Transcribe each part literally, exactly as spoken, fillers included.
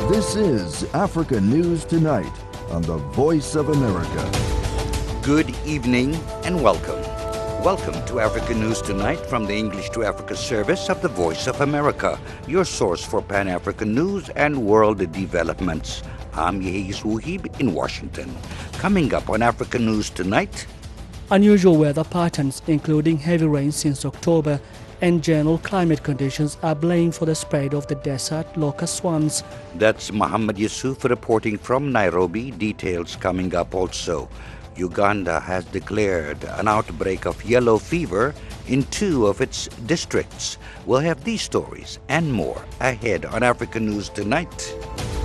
This is Africa News Tonight on the Voice of America. Good evening and welcome. Welcome to Africa News Tonight from the English to Africa service of the Voice of America, your source for Pan-African news and world developments. I'm Yehis Wuhib in Washington. Coming up on Africa News Tonight, unusual weather patterns, including heavy rain since October, and general climate conditions are blamed for the spread of the desert locust swarms. That's Mohammed Yusuf reporting from Nairobi. Details coming up also. Uganda has declared an outbreak of yellow fever in two of its districts. We'll have these stories and more ahead on Africa News Tonight.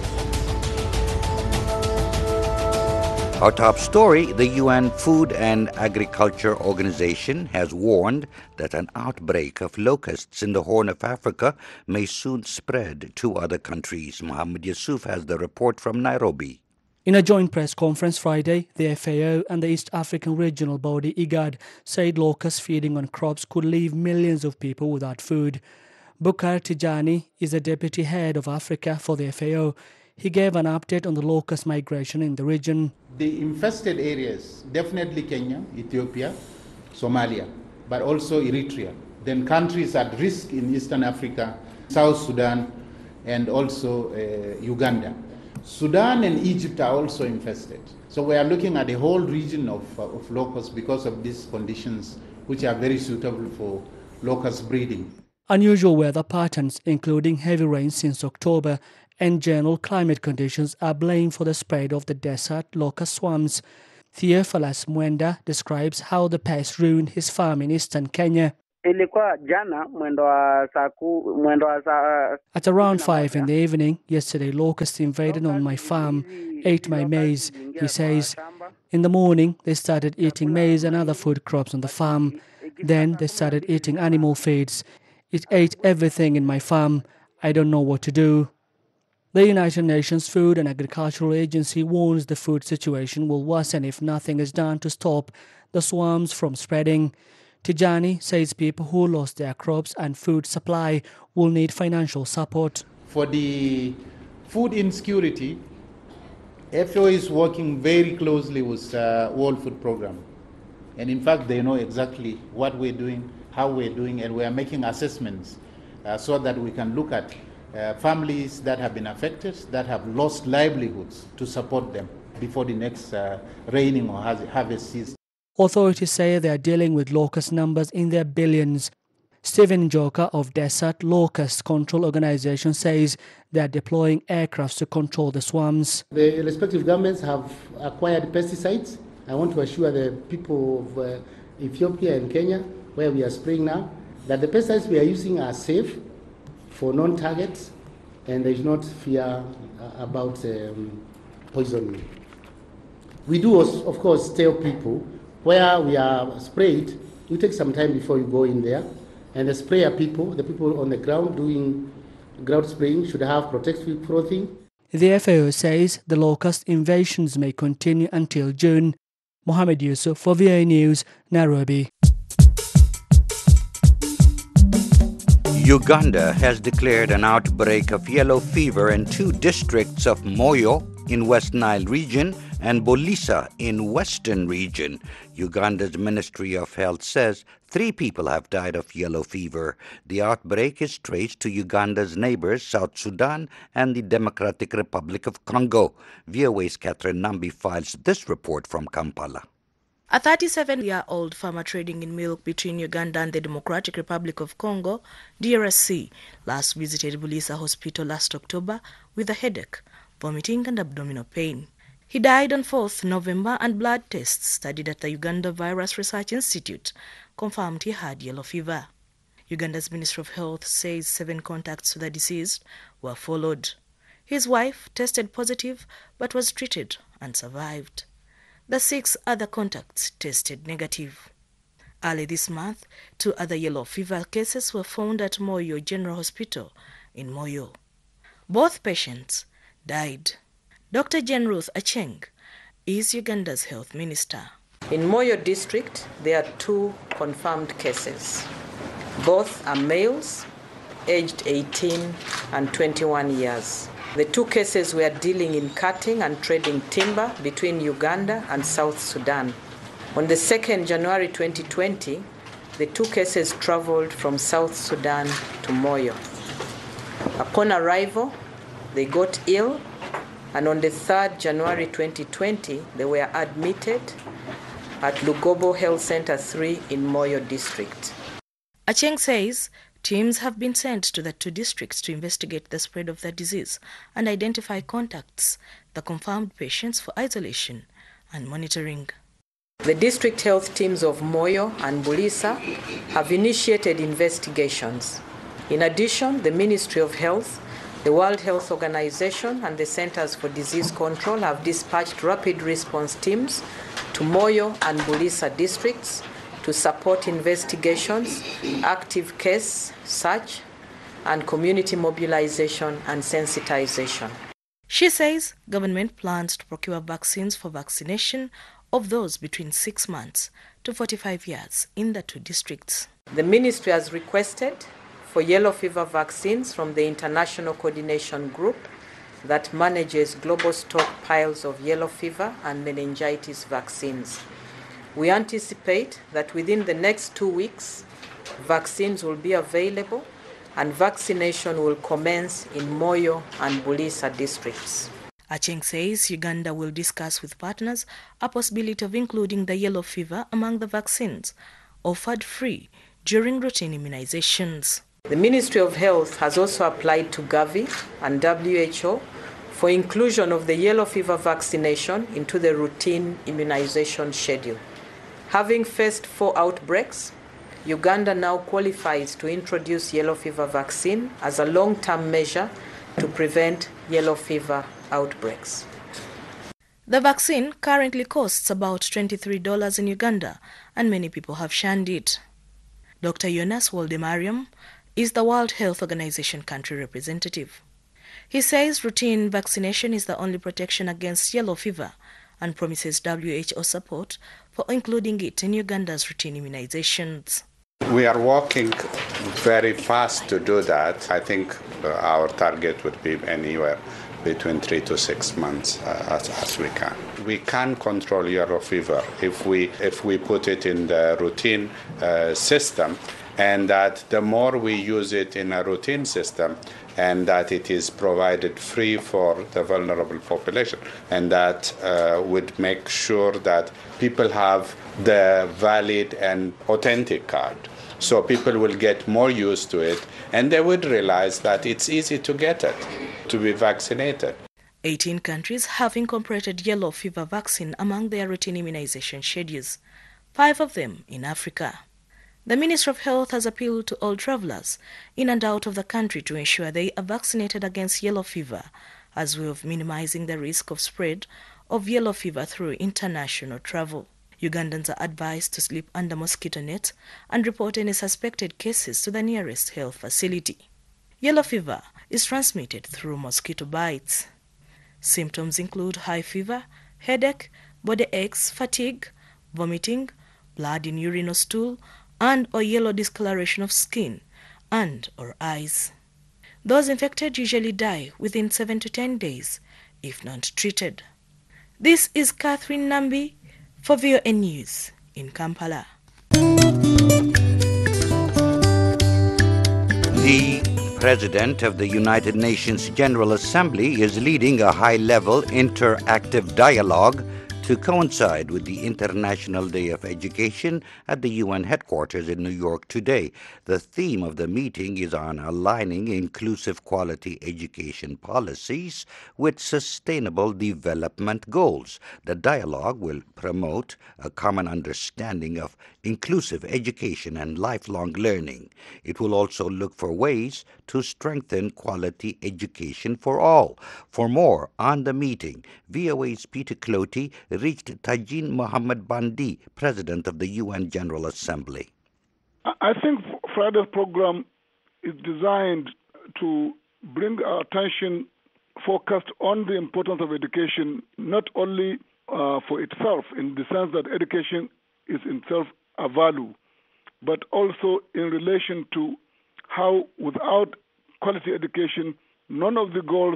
Our top story, the U N Food and Agriculture Organization has warned that an outbreak of locusts in the Horn of Africa may soon spread to other countries. Mohammed Yusuf has the report from Nairobi. In a joint press conference Friday, the F A O and the East African regional body IGAD said locusts feeding on crops could leave millions of people without food. Bukar Tijani is the deputy head of Africa for the F A O. He gave an update on the locust migration in the region. The infested areas, definitely Kenya, Ethiopia, Somalia, but also Eritrea. Then countries at risk in Eastern Africa, South Sudan, and also uh, Uganda. Sudan and Egypt are also infested. So we are looking at the whole region of, uh, of locusts because of these conditions, which are very suitable for locust breeding. Unusual weather patterns, including heavy rain since October, and general climate conditions are blamed for the spread of the desert locust swarms. Theophilus Mwenda describes how the pest ruined his farm in eastern Kenya. At around five in the evening, yesterday locusts invaded on my farm, ate my maize, he says. In the morning, they started eating maize and other food crops on the farm. Then they started eating animal feeds. It ate everything in my farm. I don't know what to do. The United Nations Food and Agricultural Agency warns the food situation will worsen if nothing is done to stop the swarms from spreading. Tijani says people who lost their crops and food supply will need financial support. For the food insecurity, F A O is working very closely with uh, World Food Program. And in fact, they know exactly what we're doing, how we're doing, and we are making assessments uh, so that we can look at Uh, families that have been affected, that have lost livelihoods, to support them before the next uh, raining or harvest season. Authorities say they are dealing with locust numbers in their billions. Stephen Joka of Desert Locust Control Organization says they are deploying aircrafts to control the swarms. The respective governments have acquired pesticides. I want to assure the people of uh, Ethiopia and Kenya, where we are spraying now, that the pesticides we are using are safe for non-targets, and there is not fear uh, about um, poisoning. We do, of course, tell people where we are sprayed, you take some time before you go in there, and the sprayer people, the people on the ground doing ground spraying, should have protective clothing. The F A O says the locust invasions may continue until June. Mohammed Yusuf for V A News, Nairobi. Uganda has declared an outbreak of yellow fever in two districts of Moyo in West Nile region and Bolisa in Western region. Uganda's Ministry of Health says three people have died of yellow fever. The outbreak is traced to Uganda's neighbors, South Sudan and the Democratic Republic of Congo. V O A's Catherine Nambi files this report from Kampala. A thirty-seven-year-old farmer trading in milk between Uganda and the Democratic Republic of Congo, D R C, last visited Bolisa Hospital last October with a headache, vomiting and abdominal pain. He died on fourth November, and blood tests studied at the Uganda Virus Research Institute confirmed he had yellow fever. Uganda's Ministry of Health says seven contacts with the deceased were followed. His wife tested positive but was treated and survived. The six other contacts tested negative. Early this month, two other yellow fever cases were found at Moyo General Hospital in Moyo. Both patients died. Doctor Jane Ruth Acheng is Uganda's health minister. In Moyo district, there are two confirmed cases. Both are males, aged eighteen and twenty-one years. The two cases were dealing in cutting and trading timber between Uganda and South Sudan. On the second of January twenty twenty, the two cases traveled from South Sudan to Moyo. Upon arrival, they got ill, and on the third of January twenty twenty, they were admitted at Lugobo Health Center three in Moyo district. Acheng says teams have been sent to the two districts to investigate the spread of the disease and identify contacts, the confirmed patients for isolation and monitoring. The district health teams of Moyo and Bulisa have initiated investigations. In addition, the Ministry of Health, the World Health Organization, and the Centers for Disease Control have dispatched rapid response teams to Moyo and Bulisa districts to support investigations, active case search, and community mobilization and sensitization. She says government plans to procure vaccines for vaccination of those between six months to forty-five years in the two districts. The ministry has requested for yellow fever vaccines from the International Coordination Group that manages global stockpiles of yellow fever and meningitis vaccines. We anticipate that within the next two weeks, vaccines will be available and vaccination will commence in Moyo and Bulisa districts. Acheng says Uganda will discuss with partners a possibility of including the yellow fever among the vaccines offered free during routine immunizations. The Ministry of Health has also applied to Gavi and W H O for inclusion of the yellow fever vaccination into the routine immunization schedule. Having faced four outbreaks, Uganda now qualifies to introduce yellow fever vaccine as a long-term measure to prevent yellow fever outbreaks. The vaccine currently costs about twenty-three dollars in Uganda, and many people have shunned it. Doctor Jonas Waldemariam is the World Health Organization country representative. He says routine vaccination is the only protection against yellow fever and promises W H O support for including it in Uganda's routine immunizations. We are working very fast to do that. I think uh, our target would be anywhere between three to six months uh, as, as we can. We can control yellow fever if we if we put it in the routine uh, system, and that the more we use it in a routine system, and that it is provided free for the vulnerable population, and that uh, would make sure that people have the valid and authentic card. So people will get more used to it, and they would realize that it's easy to get it, to be vaccinated. eighteen countries have incorporated yellow fever vaccine among their routine immunization schedules, five of them in Africa. The Ministry of Health has appealed to all travelers in and out of the country to ensure they are vaccinated against yellow fever as a way of minimizing the risk of spread of yellow fever through international travel. Ugandans are advised to sleep under mosquito net and report any suspected cases to the nearest health facility. Yellow fever is transmitted through mosquito bites. Symptoms include high fever, headache, body aches, fatigue, vomiting, blood in urine or stool, and or yellow discoloration of skin and or eyes. Those infected usually die within seven to ten days if not treated. This is Catherine Nambi for V O N News in Kampala. The President of the United Nations General Assembly is leading a high-level interactive dialogue to coincide with the International Day of Education at the U N headquarters in New York today. The theme of the meeting is on aligning inclusive quality education policies with sustainable development goals. The dialogue will promote a common understanding of inclusive education and lifelong learning. It will also look for ways to strengthen quality education for all. For more on the meeting, V O A's Peter Clotey reached Tajin Mohammed Bandi, President of the U N General Assembly. I think Friday's program is designed to bring our attention focused on the importance of education, not only uh, for itself, in the sense that education is in itself a value, but also in relation to how without quality education, none of the goals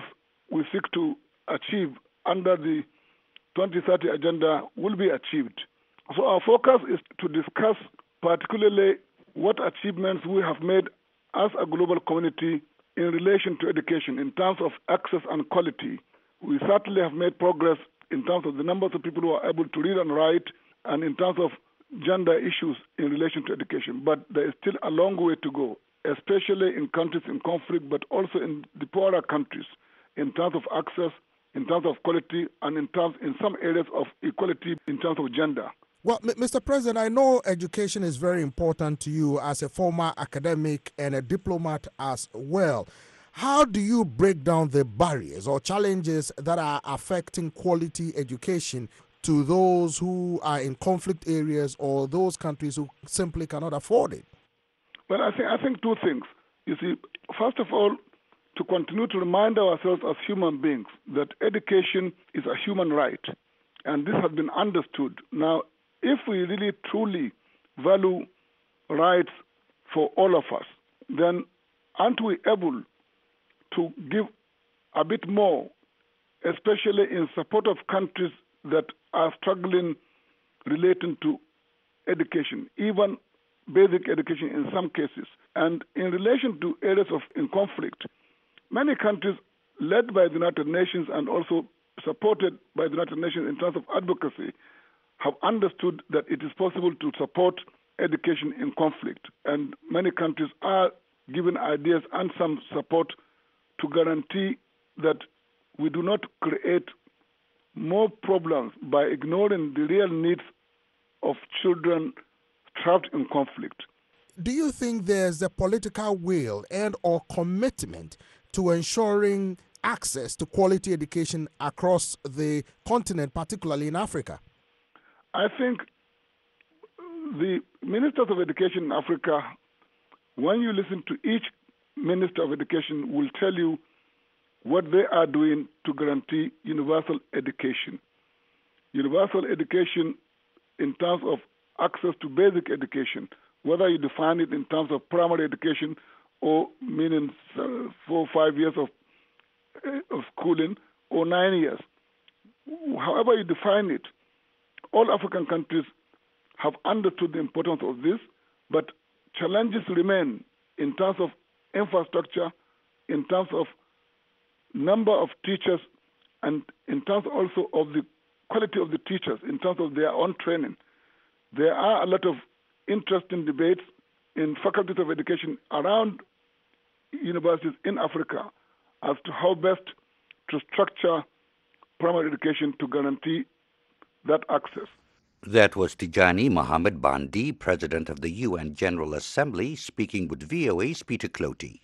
we seek to achieve under the twenty thirty agenda will be achieved. So our focus is to discuss particularly what achievements we have made as a global community in relation to education in terms of access and quality. We certainly have made progress in terms of the numbers of people who are able to read and write, and in terms of gender issues in relation to education. But there is still a long way to go, especially in countries in conflict, but also in the poorer countries, in terms of access, in terms of quality, and in terms in some areas of equality in terms of gender. Well, Mister President, I know education is very important to you as a former academic and a diplomat as well. How do you break down the barriers or challenges that are affecting quality education to those who are in conflict areas or those countries who simply cannot afford it? Well, I think I think two things. You see, first of all, to continue to remind ourselves as human beings that education is a human right, and this has been understood. Now, if we really truly value rights for all of us, then aren't we able to give a bit more, especially in support of countries that are struggling relating to education, even basic education in some cases? And in relation to areas of in conflict, many countries led by the United Nations and also supported by the United Nations in terms of advocacy have understood that it is possible to support education in conflict. And many countries are given ideas and some support to guarantee that we do not create more problems by ignoring the real needs of children trapped in conflict. Do you think there's a political will and or commitment to ensuring access to quality education across the continent, particularly in Africa? I think the ministers of education in Africa, when you listen to each minister of education, will tell you what they are doing to guarantee universal education. Universal education in terms of access to basic education, whether you define it in terms of primary education or meaning uh, four or five years of, uh, of schooling or nine years. However you define it, all African countries have understood the importance of this, but challenges remain in terms of infrastructure, in terms of number of teachers, and in terms also of the quality of the teachers, in terms of their own training. There are a lot of interesting debates in faculties of education around universities in Africa as to how best to structure primary education to guarantee that access. That was Tijani Mohamed Bandi, President of the U N General Assembly, speaking with V O A's Peter Clotey.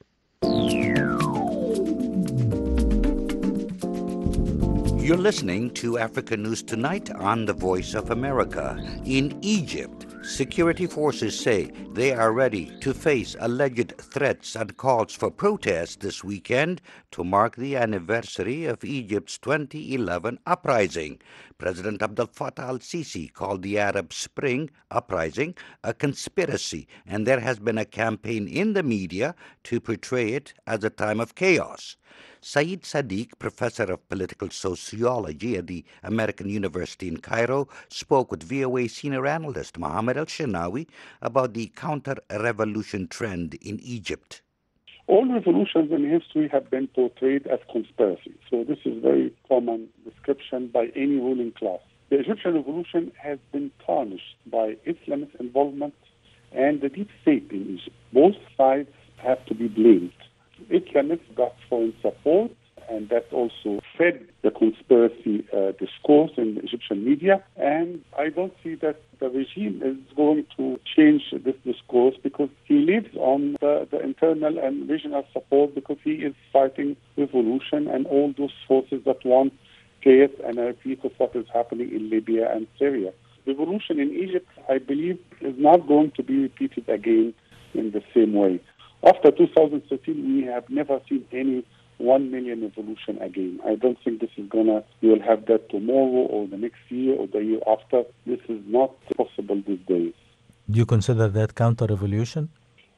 You're listening to Africa News Tonight on the Voice of America. In Egypt, security forces say they are ready to face alleged threats and calls for protests this weekend to mark the anniversary of Egypt's twenty eleven uprising. President Abdel Fattah al-Sisi called the Arab Spring uprising a conspiracy, and there has been a campaign in the media to portray it as a time of chaos. Saeed Sadiq, professor of political sociology at the American University in Cairo, spoke with V O A senior analyst Mohammed El-Shenawi about the counter-revolution trend in Egypt. All revolutions in history have been portrayed as conspiracy. So this is a very common description by any ruling class. The Egyptian revolution has been tarnished by Islamist involvement and the deep state in Egypt. Both sides have to be blamed. Islamists got foreign support, and that also fed the conspiracy uh, discourse in the Egyptian media. And I don't see that the regime is going to change this discourse because he lives on the, the internal and regional support because he is fighting revolution and all those forces that want chaos and a repeat of what is happening in Libya and Syria. Revolution in Egypt, I believe, is not going to be repeated again in the same way. After two thousand thirteen, we have never seen any one million revolution again. I don't think this is going to, we will have that tomorrow or the next year or the year after. This is not possible these days. Do you consider that counter-revolution?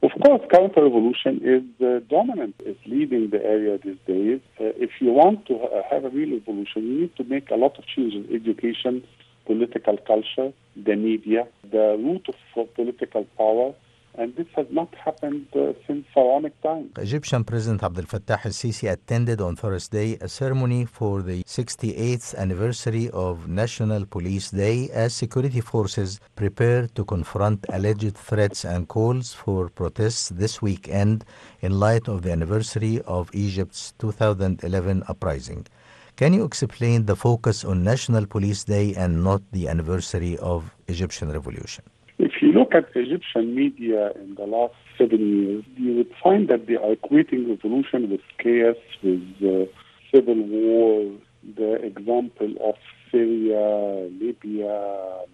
Of course, counter-revolution is uh, dominant, is leading the area these days. Uh, if you want to uh, have a real revolution, you need to make a lot of changes: education, political culture, the media, the root of uh, political power. And this has not happened uh, since pharaonic times. Egyptian President Abdel Fattah el-Sisi attended on Thursday a ceremony for the sixty-eighth anniversary of National Police Day as security forces prepare to confront alleged threats and calls for protests this weekend in light of the anniversary of Egypt's two thousand eleven uprising. Can you explain the focus on National Police Day and not the anniversary of Egyptian Revolution? If you look at Egyptian media in the last seven years, you would find that they are equating revolution with chaos, with uh, civil war. The example of Syria, Libya,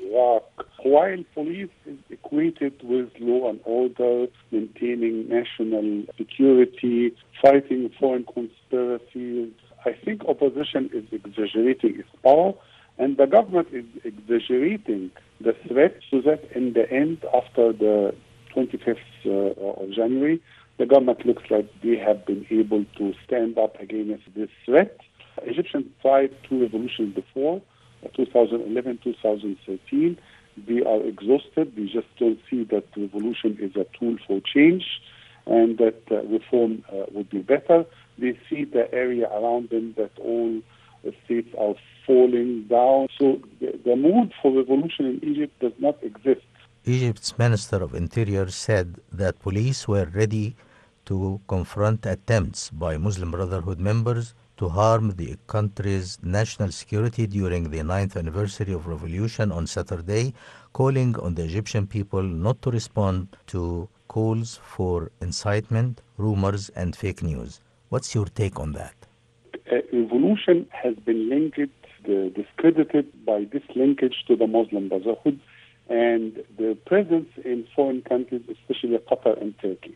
Iraq, while police is equated with law and order, maintaining national security, fighting foreign conspiracies. I think opposition is exaggerating its power, and the government is exaggerating the threat, so that in the end, after the twenty-fifth uh, of January, the government looks like they have been able to stand up against this threat. Egyptians tried two revolutions before, two thousand eleven, two thousand thirteen. They are exhausted. They just don't see that revolution is a tool for change and that uh, reform uh, would be better. They see the area around them that all the states are falling down. So the, the mood for revolution in Egypt does not exist. Egypt's Minister of Interior said that police were ready to confront attempts by Muslim Brotherhood members to harm the country's national security during the ninth anniversary of revolution on Saturday, calling on the Egyptian people not to respond to calls for incitement, rumors, and fake news. What's your take on that? Uh, revolution has been linked, uh, discredited by this linkage to the Muslim Brotherhood and their presence in foreign countries, especially Qatar and Turkey.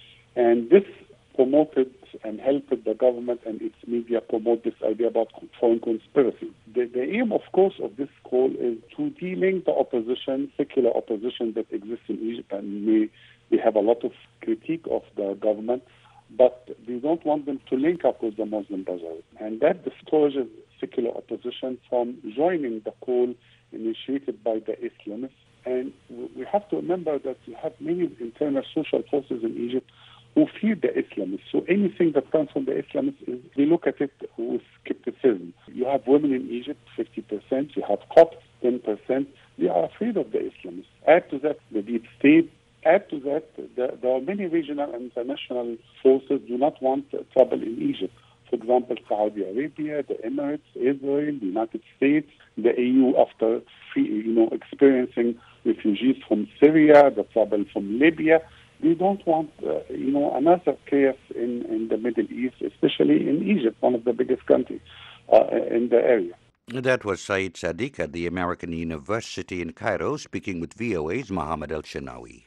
And this promoted and helped the government and its media promote this idea about foreign conspiracy. The, the aim, of course, of this call is to de-link the opposition, secular opposition that exists in Egypt, and we, we have a lot of critique of the government, but they don't want them to link up with the Muslim Brotherhood. And that discourages secular opposition from joining the call initiated by the Islamists. And we have to remember that you have many internal social forces in Egypt who fear the Islamists. So anything that comes from the Islamists, is, they look at it with skepticism. You have women in Egypt, fifty percent. You have Copts, ten percent. They are afraid of the Islamists. Add to that the deep state. Add to that, the, there are many regional and international forces do not want trouble in Egypt. For example, Saudi Arabia, the Emirates, Israel, the United States, the E U after you know experiencing refugees from Syria, the trouble from Libya. They don't want, uh, you know, another chaos in, in the Middle East, especially in Egypt, one of the biggest countries uh, in the area. That was Saeed Sadiq at the American University in Cairo, speaking with V O A's Mohammed El-Shanawi.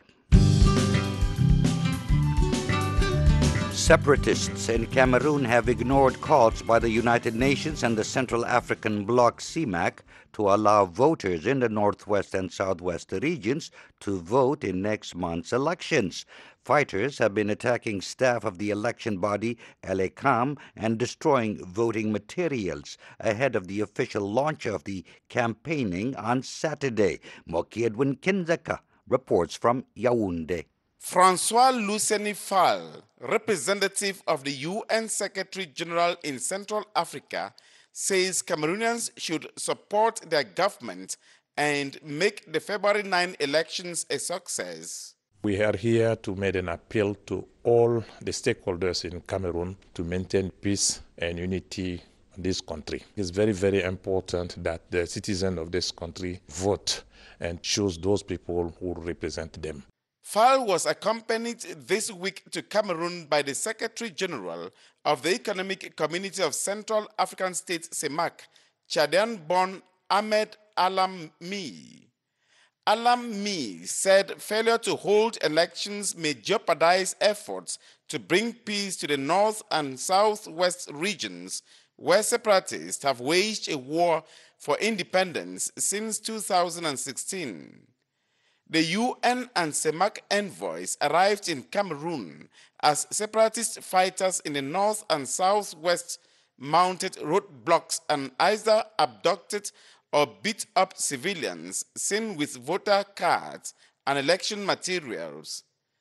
Separatists in Cameroon have ignored calls by the United Nations and the Central African Bloc C M A C to allow voters in the northwest and southwest regions to vote in next month's elections. Fighters have been attacking staff of the election body L A C A M and destroying voting materials ahead of the official launch of the campaigning on Saturday. Moki Edwin Kinzeka reports from Yaoundé. Francois Luceni Fall, representative of the U N Secretary General in Central Africa, says Cameroonians should support their government and make the February ninth elections a success. We are here to make an appeal to all the stakeholders in Cameroon to maintain peace and unity in this country. It's very, very important that the citizens of this country vote and choose those people who represent them. Fall was accompanied this week to Cameroon by the Secretary General of the Economic Community of Central African States, C E M A C, Chadian-born Ahmed Alami. Alami said failure to hold elections may jeopardize efforts to bring peace to the north and southwest regions, where separatists have waged a war for independence since two thousand sixteen. The U N and CEMAC envoys arrived in Cameroon as separatist fighters in the north and southwest mounted roadblocks and either abducted or beat up civilians seen with voter cards and election materials.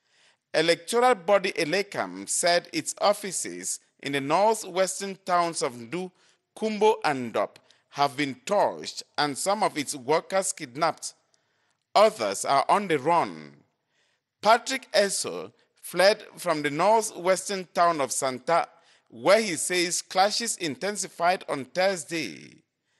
Electoral body ELECAM said its offices in the northwestern towns of Ndu, Kumbo and Dop have been torched and some of its workers kidnapped. Others are on the run. Patrick Eso fled from the northwestern town of Santa, where he says clashes intensified on Thursday.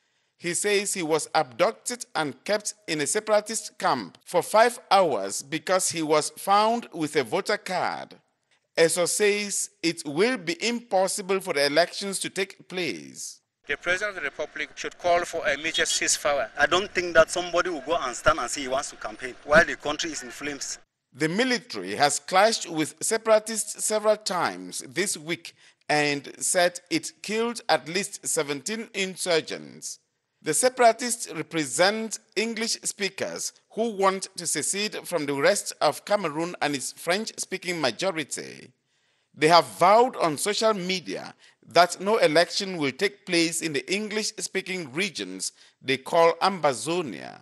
He says he was abducted and kept in a separatist camp for five hours because he was found with a voter card. Eso says it will be impossible for the elections to take place. The President of the Republic should call for a major ceasefire. I don't think that somebody will go and stand and say he wants to campaign while the country is in flames. The military has clashed with separatists several times this week and said it killed at least seventeen insurgents. The separatists represent English speakers who want to secede from the rest of Cameroon and its French-speaking majority. They have vowed on social media that no election will take place in the English-speaking regions they call Ambazonia.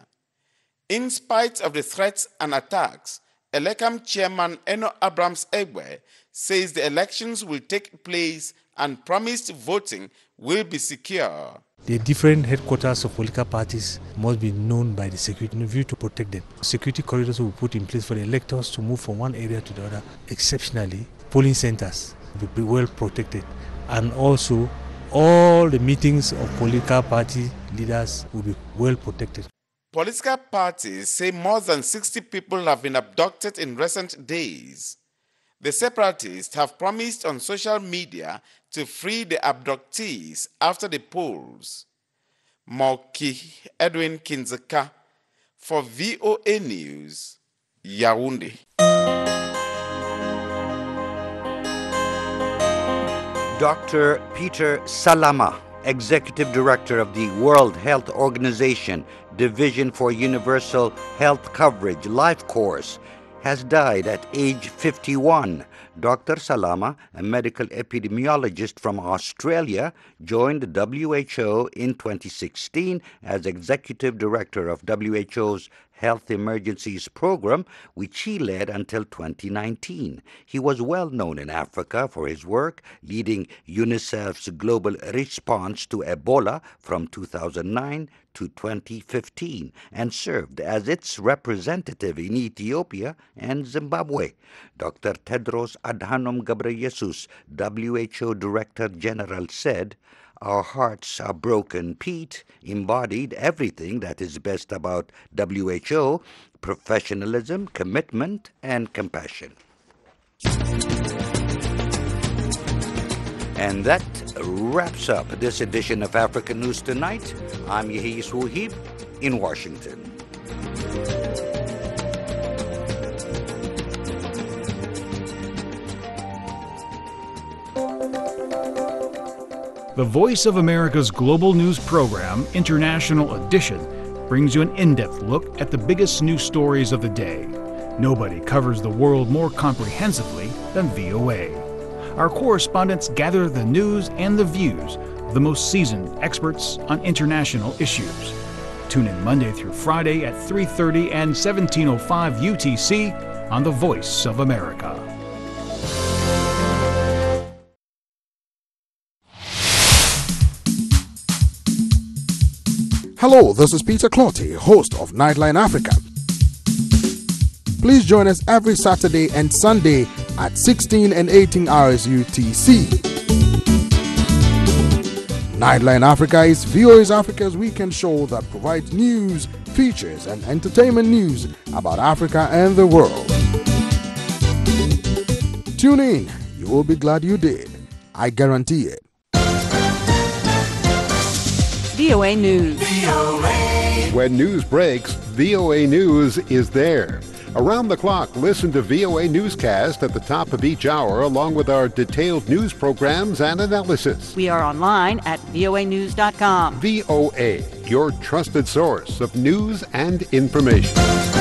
In spite of the threats and attacks, ELECAM chairman Eno Abrams Egbe says the elections will take place and promised voting will be secure. The different headquarters of political parties must be known by the security in view to protect them. Security corridors will be put in place for the electors to move from one area to the other. Exceptionally, polling centers will be well protected. And also, all the meetings of political party leaders will be well protected. Political parties say more than sixty people have been abducted in recent days. The separatists have promised on social media to free the abductees after the polls. Moki Edwin Kinzeka for V O A News, Yaoundé. Doctor Peter Salama, Executive Director of the World Health Organization Division for Universal Health Coverage Life Course, has died at age fifty-one. Doctor Salama, a medical epidemiologist from Australia, joined the W H O in twenty sixteen as Executive Director of W H O's Health Emergencies Program, which he led until twenty nineteen. He was well known in Africa for his work leading UNICEF's global response to Ebola from two thousand nine to twenty fifteen and served as its representative in Ethiopia and Zimbabwe. Doctor Tedros Adhanom Ghebreyesus, W H O Director General, said, "Our hearts are broken." Pete embodied everything that is best about W H O: professionalism, commitment, and compassion. And that wraps up this edition of African News Tonight. I'm Yehia Souhib in Washington. The Voice of America's global news program, International Edition, brings you an in-depth look at the biggest news stories of the day. Nobody covers the world more comprehensively than V O A. Our correspondents gather the news and the views of the most seasoned experts on international issues. Tune in Monday through Friday at three thirty and seventeen oh five U T C on The Voice of America. Hello, this is Peter Clotty, host of Nightline Africa. Please join us every Saturday and Sunday at sixteen and eighteen hours U T C. Nightline Africa is V O A's Africa's weekend show that provides news, features, and entertainment news about Africa and the world. Tune in. You will be glad you did. I guarantee it. V O A News. V O A. When news breaks, V O A News is there. Around the clock, listen to V O A Newscast at the top of each hour, along with our detailed news programs and analysis. We are online at V O A news dot com. V O A, your trusted source of news and information.